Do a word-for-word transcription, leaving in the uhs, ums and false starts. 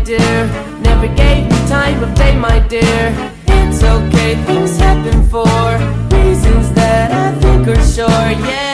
dear. Never gave me time of day, my dear. It's okay, things happen for reasons that I think are sure, yeah.